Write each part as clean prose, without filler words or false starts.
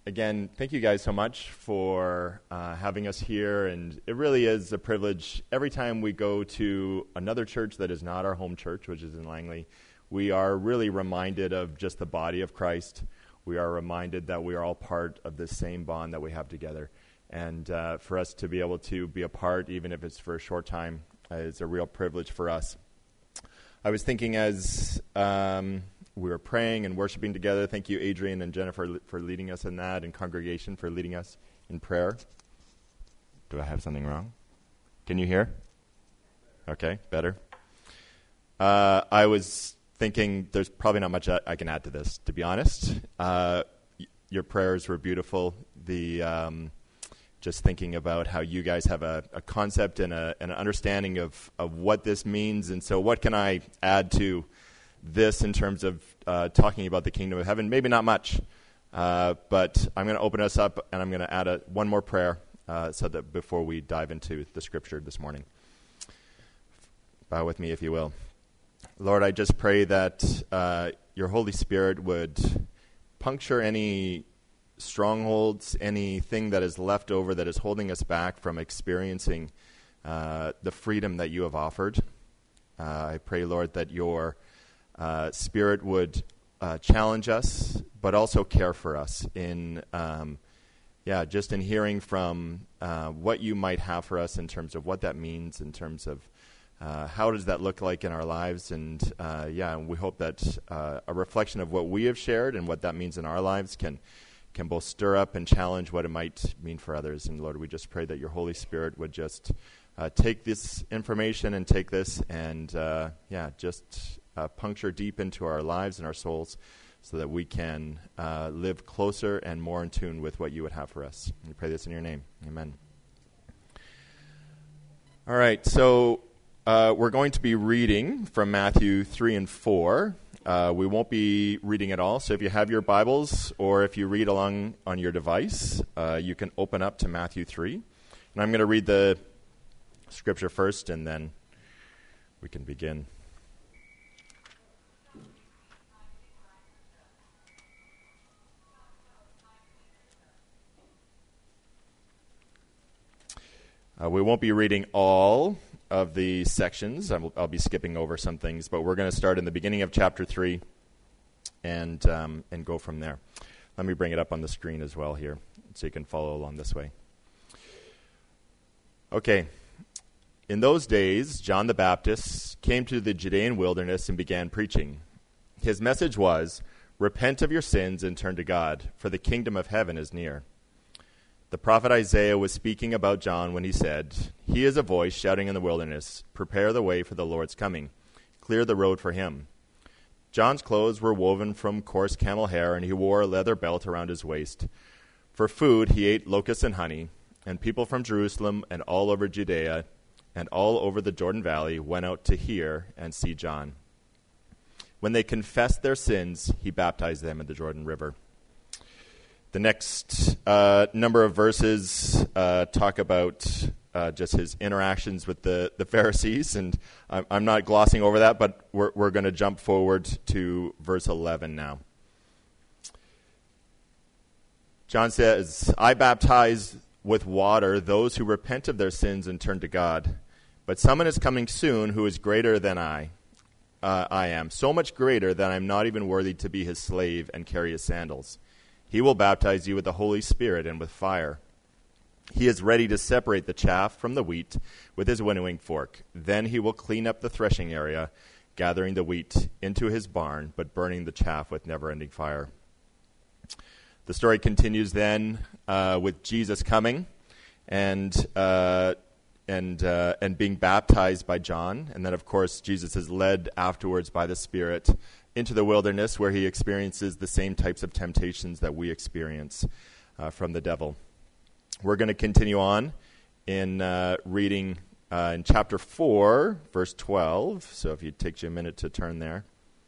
Again, thank you guys so much for having us here, and it really is a privilege. Every time we go to another church that is not our home church, which is in Langley, we are really reminded of just the body of Christ. We are reminded that we are all part of this same bond that we have together. And for us to be able to be a part, even if it's for a short time, is a real privilege for us. I was thinking as we were praying and worshiping together, thank you, Adrian and Jennifer, for leading us in that, and congregation for leading us in prayer. Do I have something wrong? Can you hear? Okay, better. I was thinking there's probably not much I can add to this, to be honest. Your prayers were beautiful. Just thinking about how you guys have a concept and an understanding of what this means, and so what can I add to this in terms of talking about the kingdom of heaven? Maybe not much, but I'm going to open us up, and I'm going to add one more prayer so that before we dive into the scripture this morning. Bow with me, if you will. Lord, I just pray that your Holy Spirit would puncture any strongholds, anything that is left over that is holding us back from experiencing the freedom that you have offered. I pray, Lord, that your Spirit would challenge us, but also care for us in, just in hearing from what you might have for us in terms of what that means, in terms of how does that look like in our lives, and we hope that a reflection of what we have shared and what that means in our lives can both stir up and challenge what it might mean for others. And Lord, we just pray that your Holy Spirit would just take this information and take this and puncture deep into our lives and our souls so that we can live closer and more in tune with what you would have for us. We pray this in your name. Amen. All right, so we're going to be reading from Matthew 3 and 4. We won't be reading it all, so if you have your Bibles or if you read along on your device, you can open up to Matthew 3. And I'm going to read the scripture first, and then we can begin. We won't be reading all of the sections. I'll be skipping over some things, but we're going to start in the beginning of chapter 3 and go from there. Let me bring it up on the screen as well here so you can follow along this way. Okay. In those days, John the Baptist came to the Judean wilderness and began preaching. His message was, "Repent of your sins and turn to God, for the kingdom of heaven is near." The prophet Isaiah was speaking about John when he said, "He is a voice shouting in the wilderness, prepare the way for the Lord's coming, clear the road for him." John's clothes were woven from coarse camel hair, and he wore a leather belt around his waist. For food he ate locusts and honey, and people from Jerusalem and all over Judea and all over the Jordan Valley went out to hear and see John. When they confessed their sins, he baptized them in the Jordan River. The next number of verses talk about just his interactions with the Pharisees, and I'm not glossing over that, but we're going to jump forward to verse 11 now. John says, "I baptize with water those who repent of their sins and turn to God, but someone is coming soon who is greater than I am, so much greater that I'm not even worthy to be his slave and carry his sandals. He will baptize you with the Holy Spirit and with fire. He is ready to separate the chaff from the wheat with his winnowing fork. Then he will clean up the threshing area, gathering the wheat into his barn, but burning the chaff with never-ending fire." The story continues then with Jesus coming and being baptized by John. And then, of course, Jesus is led afterwards by the Spirit into the wilderness, where he experiences the same types of temptations that we experience from the devil. We're going to continue on in reading in chapter 4, verse 12. So if it takes you a minute to turn there.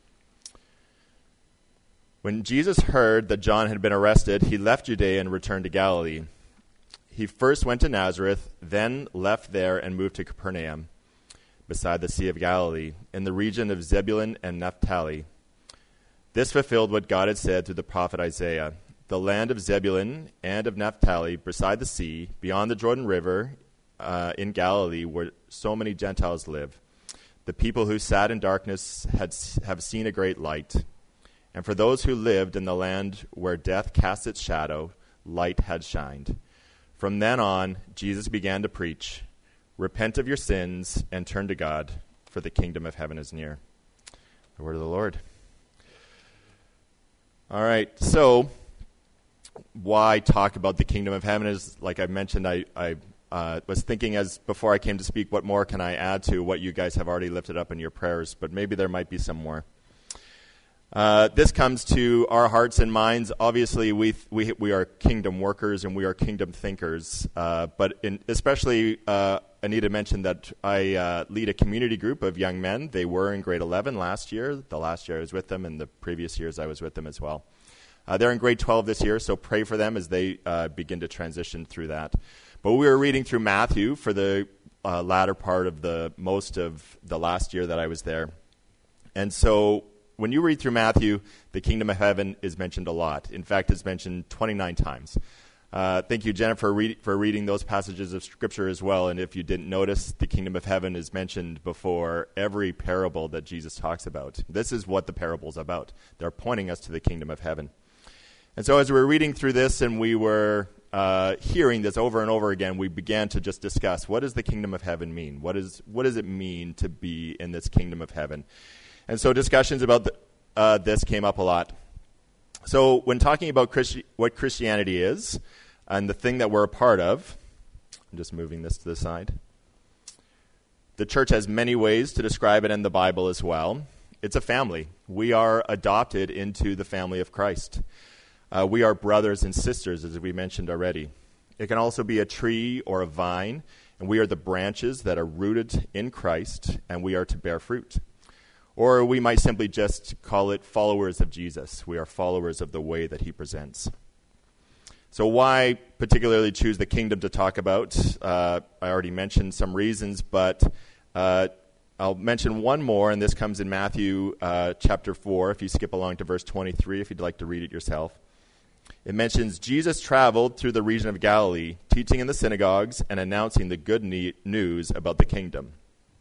When Jesus heard that John had been arrested, he left Judea and returned to Galilee. He first went to Nazareth, then left there and moved to Capernaum, beside the Sea of Galilee, in the region of Zebulun and Naphtali. This fulfilled what God had said through the prophet Isaiah. the land of Zebulun and of Naphtali, beside the sea, beyond the Jordan River, in Galilee, where so many Gentiles live. The people who sat in darkness have seen a great light. And for those who lived in the land where death cast its shadow, light had shined. From then on, Jesus began to preach, "Repent of your sins and turn to God, for the kingdom of heaven is near." The word of the Lord. All right, so why talk about the kingdom of heaven? Is, like I mentioned, I was thinking as before I came to speak, what more can I add to what you guys have already lifted up in your prayers? But maybe there might be some more. This comes to our hearts and minds. Obviously, we are kingdom workers and we are kingdom thinkers. But especially, Anita mentioned that I lead a community group of young men. They were in grade 11 last year. The last year I was with them, and the previous years I was with them as well. They're in grade 12 this year, so pray for them as they begin to transition through that. But we were reading through Matthew for the latter part of most of the last year that I was there. And so when you read through Matthew, the kingdom of heaven is mentioned a lot. In fact, it's mentioned 29 times. Thank you, Jennifer, for reading those passages of Scripture as well. And if you didn't notice, the kingdom of heaven is mentioned before every parable that Jesus talks about. This is what the parable's about. They're pointing us to the kingdom of heaven. And so as we were reading through this and we were hearing this over and over again, we began to just discuss, what does the kingdom of heaven mean? What does it mean to be in this kingdom of heaven? And so discussions about this came up a lot. So when talking about what Christianity is and the thing that we're a part of, I'm just moving this to the side. The church has many ways to describe it in the Bible as well. It's a family. We are adopted into the family of Christ. We are brothers and sisters, as we mentioned already. It can also be a tree or a vine, and we are the branches that are rooted in Christ, and we are to bear fruit. Or we might simply just call it followers of Jesus. We are followers of the way that he presents. So why particularly choose the kingdom to talk about? I already mentioned some reasons, but I'll mention one more, and this comes in Matthew chapter 4, if you skip along to verse 23, if you'd like to read it yourself. It mentions Jesus traveled through the region of Galilee, teaching in the synagogues and announcing the good news about the kingdom.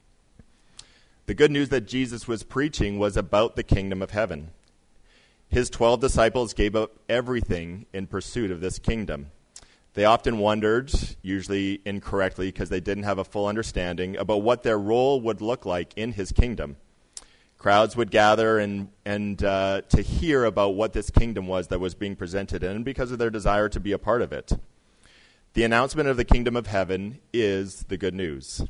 The good news that Jesus was preaching was about the kingdom of heaven. His 12 disciples gave up everything in pursuit of this kingdom. They often wondered, usually incorrectly because they didn't have a full understanding, about what their role would look like in his kingdom. Crowds would gather and to hear about what this kingdom was that was being presented, and because of their desire to be a part of it. The announcement of the kingdom of heaven is the good news.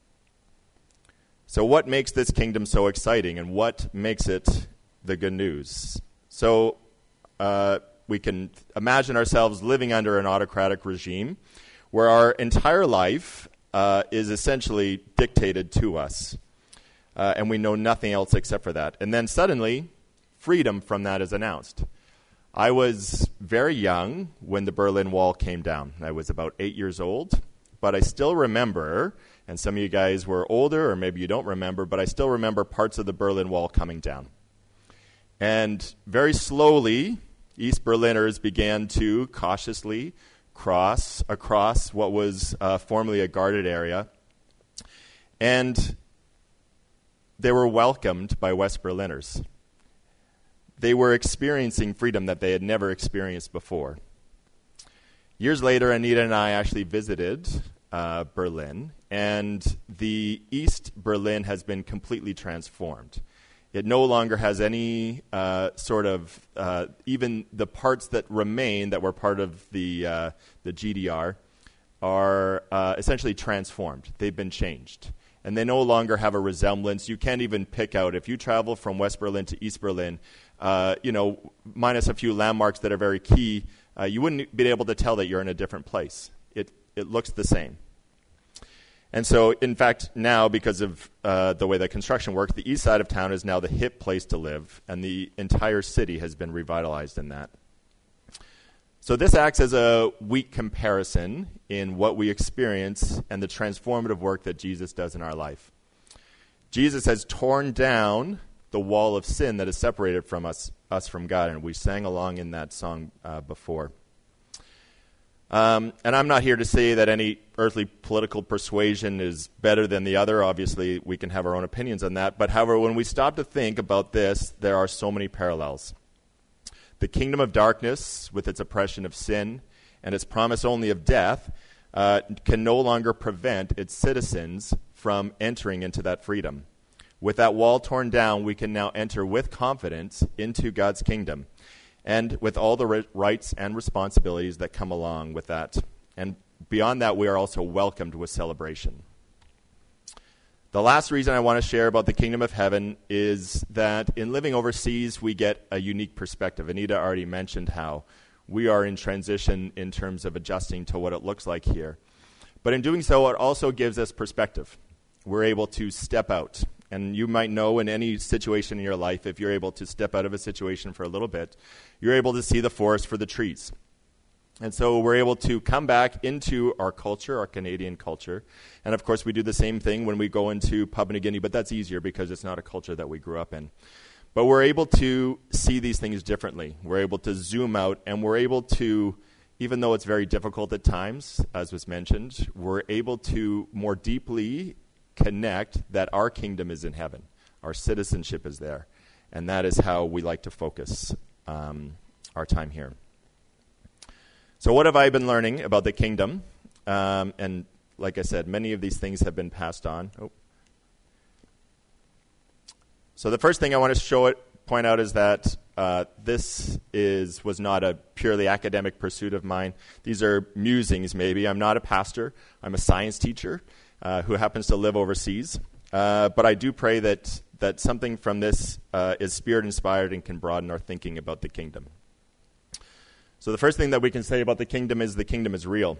So what makes this kingdom so exciting, and what makes it the good news? So we can imagine ourselves living under an autocratic regime where our entire life is essentially dictated to us. And we know nothing else except for that. And then suddenly, freedom from that is announced. I was very young when the Berlin Wall came down. I was about 8 years old. But I still remember, and some of you guys were older, or maybe you don't remember, but I still remember parts of the Berlin Wall coming down. And very slowly, East Berliners began to cautiously cross across what was formerly a guarded area. And they were welcomed by West Berliners. They were experiencing freedom that they had never experienced before. Years later, Anita and I actually visited Berlin, and the East Berlin has been completely transformed. It no longer has any even the parts that remain that were part of the GDR are essentially transformed. They've been changed. And they no longer have a resemblance. You can't even pick out, if you travel from West Berlin to East Berlin, minus a few landmarks that are very key, you wouldn't be able to tell that you're in a different place. It looks the same. And so, in fact, now, because of the way that construction works, the east side of town is now the hip place to live, and the entire city has been revitalized in that. So this acts as a weak comparison in what we experience and the transformative work that Jesus does in our life. Jesus has torn down the wall of sin that has separated us us from God, and we sang along in that song before. And I'm not here to say that any earthly political persuasion is better than the other. Obviously, we can have our own opinions on that. But however, when we stop to think about this, there are so many parallels. The kingdom of darkness, with its oppression of sin and its promise only of death, can no longer prevent its citizens from entering into that freedom. With that wall torn down, we can now enter with confidence into God's kingdom, and with all the rights and responsibilities that come along with that. And beyond that, we are also welcomed with celebration. The last reason I want to share about the kingdom of heaven is that in living overseas, we get a unique perspective. Anita already mentioned how we are in transition in terms of adjusting to what it looks like here. But in doing so, it also gives us perspective. We're able to step out. And you might know in any situation in your life, if you're able to step out of a situation for a little bit, you're able to see the forest for the trees. And so we're able to come back into our culture, our Canadian culture. And of course, we do the same thing when we go into Papua New Guinea, but that's easier because it's not a culture that we grew up in. But we're able to see these things differently. We're able to zoom out, and we're able to, even though it's very difficult at times, as was mentioned, we're able to more deeply connect that our kingdom is in heaven. Our citizenship is there. And that is how we like to focus our time here. So what have I been learning about the kingdom? And like I said, many of these things have been passed on. So the first thing I want to point out is that this was not a purely academic pursuit of mine. These are musings, maybe. I'm not a pastor. I'm a science teacher who happens to live overseas. But I do pray that something from this is Spirit-inspired and can broaden our thinking about the kingdom. So the first thing that we can say about the kingdom is real.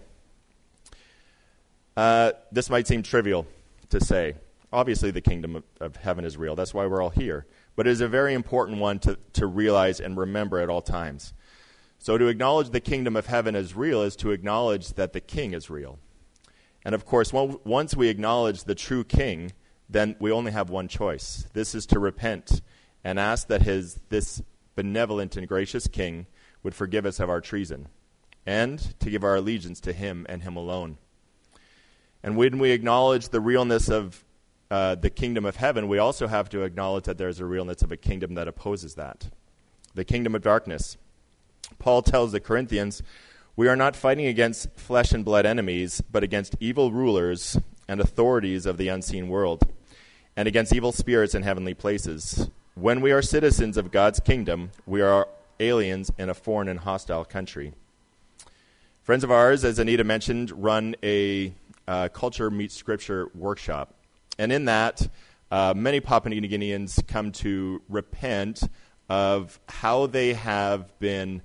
This might seem trivial to say. Obviously, the kingdom of heaven is real. That's why we're all here. But it is a very important one to realize and remember at all times. So to acknowledge the kingdom of heaven as real is to acknowledge that the king is real. And of course, once we acknowledge the true king, then we only have one choice. This is to repent and ask that this benevolent and gracious king would forgive us of our treason, and to give our allegiance to him and him alone. And when we acknowledge the realness of the kingdom of heaven, we also have to acknowledge that there's a realness of a kingdom that opposes that. The kingdom of darkness. Paul tells the Corinthians, we are not fighting against flesh and blood enemies, but against evil rulers and authorities of the unseen world, and against evil spirits in heavenly places. When we are citizens of God's kingdom, we are aliens in a foreign and hostile country. Friends of ours, as Anita mentioned, run a Culture Meets Scripture workshop. And in that, many Papua New Guineans come to repent of how they have been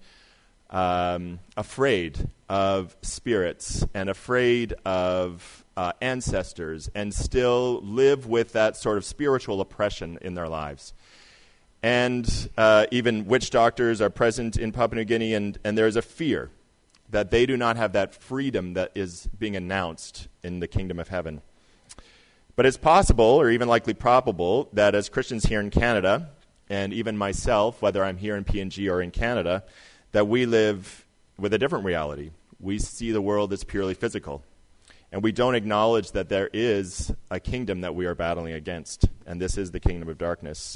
afraid of spirits and afraid of ancestors, and still live with that sort of spiritual oppression in their lives. And even witch doctors are present in Papua New Guinea, and there's a fear that they do not have that freedom that is being announced in the kingdom of heaven. But it's possible, or even likely probable, that as Christians here in Canada, and even myself, whether I'm here in PNG or in Canada, that we live with a different reality. We see the world as purely physical. And we don't acknowledge that there is a kingdom that we are battling against, and this is the kingdom of darkness.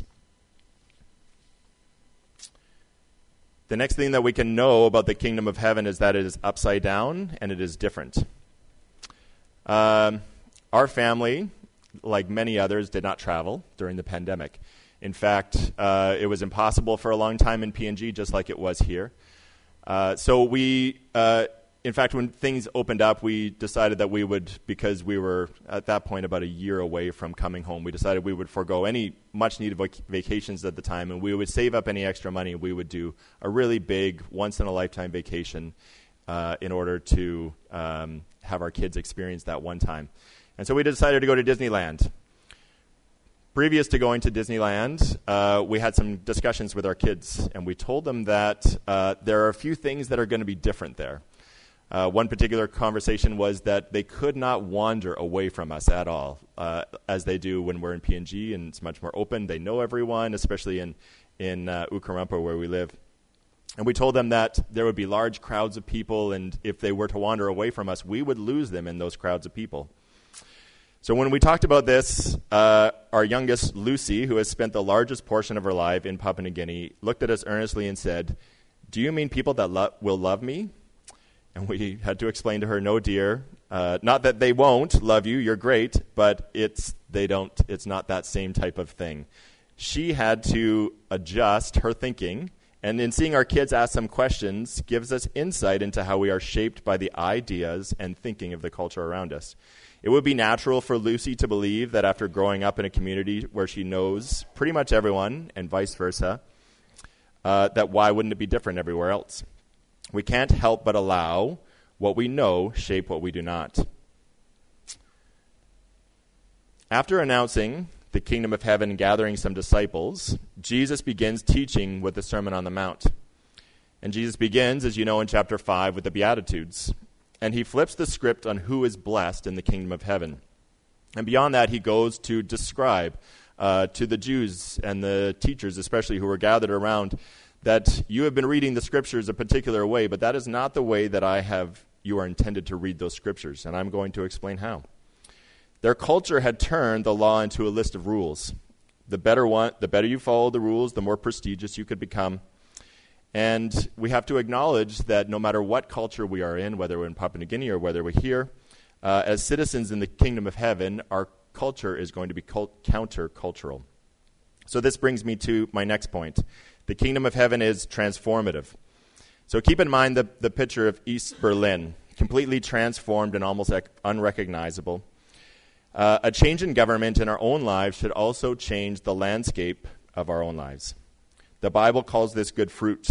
The next thing that we can know about the kingdom of heaven is that it is upside down and it is different. Our family, like many others, did not travel during the pandemic. In fact, it was impossible for a long time in PNG, just like it was here. So we, in fact, when things opened up, we decided that we would, because we were at that point about a year away from coming home, we decided we would forego any much-needed vacations at the time, and we would save up any extra money. We would do a really big, once-in-a-lifetime vacation in order to have our kids experience that one time. And so we decided to go to Disneyland. Previous to going to Disneyland, we had some discussions with our kids, and we told them that there are a few things that are going to be different there. One particular conversation was that they could not wander away from us at all, as they do when we're in PNG, and it's much more open. They know everyone, especially in in Ukarumpa, where we live. And we told them that there would be large crowds of people, and if they were to wander away from us, we would lose them in those crowds of people. So when we talked about this, our youngest, Lucy, who has spent the largest portion of her life in Papua New Guinea, looked at us earnestly and said, "Do you mean people that will love me?" And we had to explain to her, "No, dear, not that they won't love you, you're great, but it's not that same type of thing." She had to adjust her thinking, and in seeing our kids ask some questions gives us insight into how we are shaped by the ideas and thinking of the culture around us. It would be natural for Lucy to believe that after growing up in a community where she knows pretty much everyone, and vice versa, that why wouldn't it be different everywhere else? We can't help but allow what we know shape what we do not. After announcing the kingdom of heaven and gathering some disciples, Jesus begins teaching with the Sermon on the Mount. And Jesus begins, as you know, in chapter 5 with the Beatitudes. And he flips the script on who is blessed in the kingdom of heaven. And beyond that, he goes to describe to the Jews and the teachers, especially who were gathered around, that you have been reading the scriptures a particular way, but that is not the way that you are intended to read those scriptures. And I'm going to explain how. Their culture had turned the law into a list of rules. The better you follow the rules, the more prestigious you could become. And we have to acknowledge that no matter what culture we are in, whether we're in Papua New Guinea or whether we're here, as citizens in the kingdom of heaven, our culture is going to be countercultural. So this brings me to my next point. The kingdom of heaven is transformative. So keep in mind the picture of East Berlin, completely transformed and almost unrecognizable. A change in government in our own lives should also change the landscape of our own lives. The Bible calls this good fruit.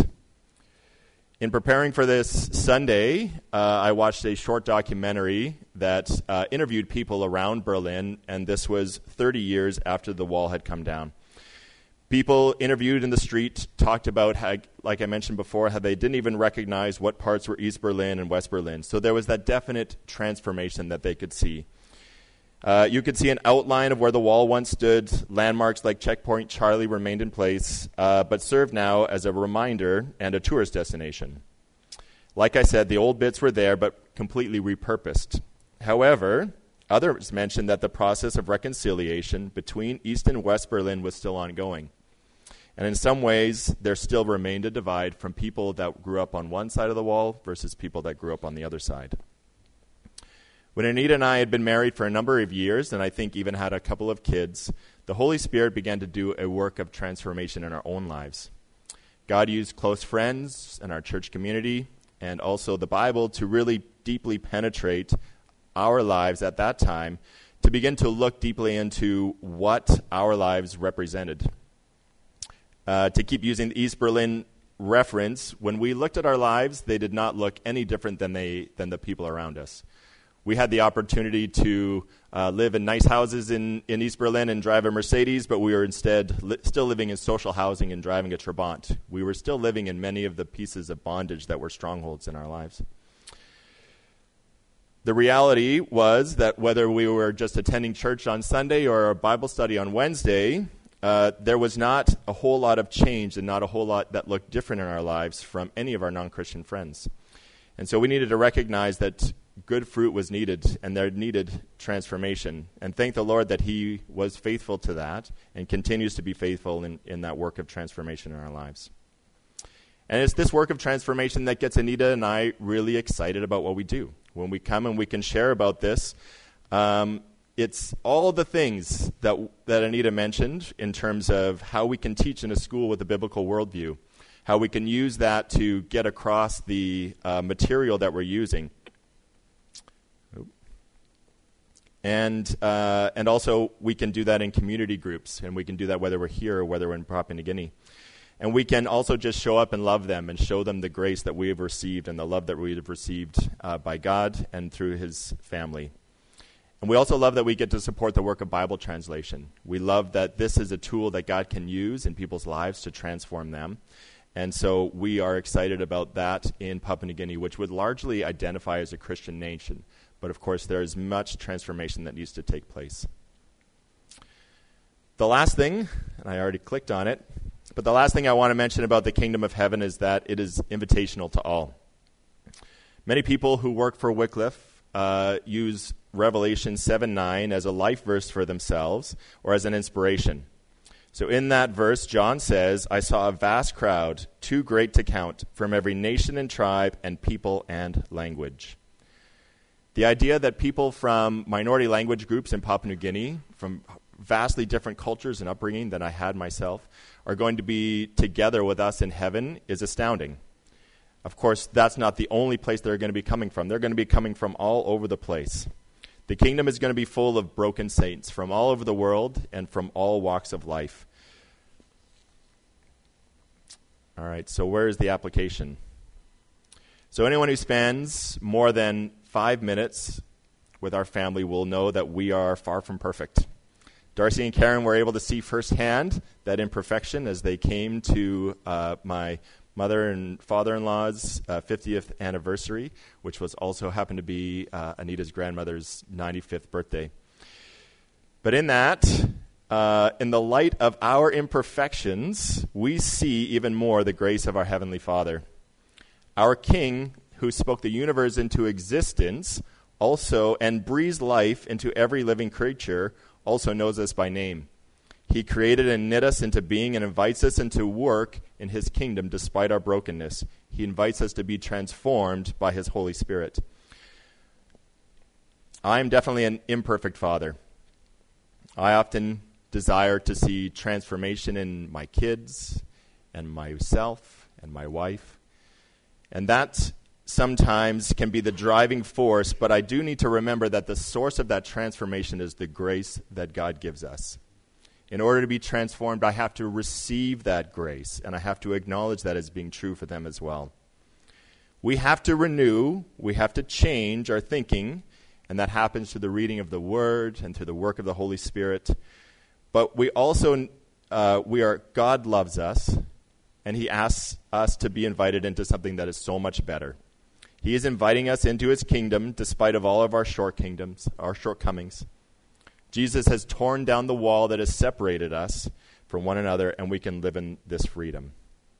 In preparing for this Sunday, I watched a short documentary that interviewed people around Berlin, and this was 30 years after the wall had come down. People interviewed in the street talked about how, like I mentioned before, how they didn't even recognize what parts were East Berlin and West Berlin. So there was that definite transformation that they could see. You could see an outline of where the wall once stood. Landmarks like Checkpoint Charlie remained in place, but served now as a reminder and a tourist destination. Like I said, the old bits were there, but completely repurposed. However, others mentioned that the process of reconciliation between East and West Berlin was still ongoing. And in some ways, there still remained a divide from people that grew up on one side of the wall versus people that grew up on the other side. When Anita and I had been married for a number of years, and I think even had a couple of kids, the Holy Spirit began to do a work of transformation in our own lives. God used close friends and our church community and also the Bible to really deeply penetrate our lives at that time, to begin to look deeply into what our lives represented. To keep using the East Berlin reference, when we looked at our lives, they did not look any different than the people around us. We had the opportunity to live in nice houses in East Berlin and drive a Mercedes, but we were instead still living in social housing and driving a Trabant. We were still living in many of the pieces of bondage that were strongholds in our lives. The reality was that whether we were just attending church on Sunday or a Bible study on Wednesday, there was not a whole lot of change and not a whole lot that looked different in our lives from any of our non-Christian friends. And so we needed to recognize that good fruit was needed, and there needed transformation. And thank the Lord that he was faithful to that and continues to be faithful in that work of transformation in our lives. And it's this work of transformation that gets Anita and I really excited about what we do. When we come and we can share about this, it's all the things that Anita mentioned in terms of how we can teach in a school with a biblical worldview, how we can use that to get across the material that we're using. And also we can do that in community groups, and we can do that whether we're here or whether we're in Papua New Guinea. And we can also just show up and love them and show them the grace that we have received and the love that we have received by God and through his family. And we also love that we get to support the work of Bible translation. We love that this is a tool that God can use in people's lives to transform them. And so we are excited about that in Papua New Guinea, which would largely identify as a Christian nation. But of course, there is much transformation that needs to take place. The last thing, and I already clicked on it, But the last thing I want to mention about the kingdom of heaven is that it is invitational to all. Many people who work for Wycliffe use Revelation 7:9 as a life verse for themselves or as an inspiration. So in that verse, John says, "I saw a vast crowd, too great to count, from every nation and tribe and people and language." The idea that people from minority language groups in Papua New Guinea, from vastly different cultures and upbringing than I had myself, are going to be together with us in heaven is astounding. Of course, that's not the only place they're going to be coming from. They're going to be coming from all over the place. The kingdom is going to be full of broken saints from all over the world and from all walks of life. All right, so where is the application? So anyone who spends more than 5 minutes with our family will know that we are far from perfect. Darcy and Karen were able to see firsthand that imperfection as they came to my mother and father-in-law's 50th anniversary, which was also happened to be Anita's grandmother's 95th birthday. But in that, in the light of our imperfections, we see even more the grace of our Heavenly Father. Our King, who spoke the universe into existence, also, and breathes life into every living creature, also knows us by name. He created and knit us into being and invites us into work in his kingdom despite our brokenness. He invites us to be transformed by his Holy Spirit. I am definitely an imperfect father. I often desire to see transformation in my kids and myself and my wife. And that sometimes can be the driving force, but I do need to remember that the source of that transformation is the grace that God gives us. In order to be transformed, I have to receive that grace, and I have to acknowledge that as being true for them as well. We have to renew, we have to change our thinking, and that happens through the reading of the Word and through the work of the Holy Spirit. But we also, God loves us, and he asks us to be invited into something that is so much better. He is inviting us into his kingdom despite of all of our shortcomings. Jesus has torn down the wall that has separated us from one another, and we can live in this freedom.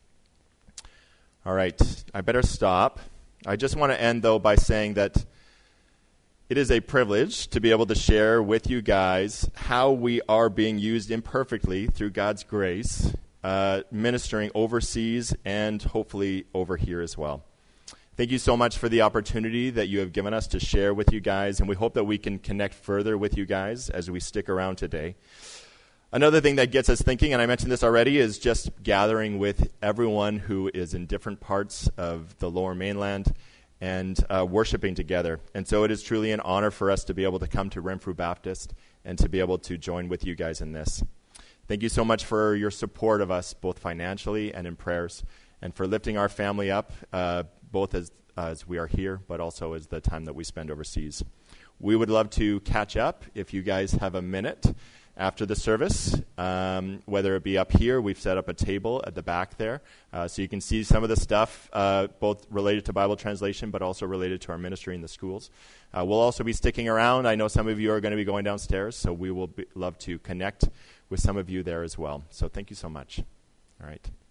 All right, I better stop. I just want to end, though, by saying that it is a privilege to be able to share with you guys how we are being used imperfectly through God's grace, ministering overseas and hopefully over here as well. Thank you so much for the opportunity that you have given us to share with you guys, and we hope that we can connect further with you guys as we stick around today. Another thing that gets us thinking, and I mentioned this already, is just gathering with everyone who is in different parts of the Lower Mainland and worshiping together. And so it is truly an honor for us to be able to come to Renfrew Baptist and to be able to join with you guys in this. Thank you so much for your support of us, both financially and in prayers, and for lifting our family up, both as we are here, but also as the time that we spend overseas. We would love to catch up if you guys have a minute after the service, whether it be up here. We've set up a table at the back there, so you can see some of the stuff, both related to Bible translation, but also related to our ministry in the schools. We'll also be sticking around. I know some of you are going to be going downstairs, so we will love to connect with some of you there as well. So thank you so much. All right.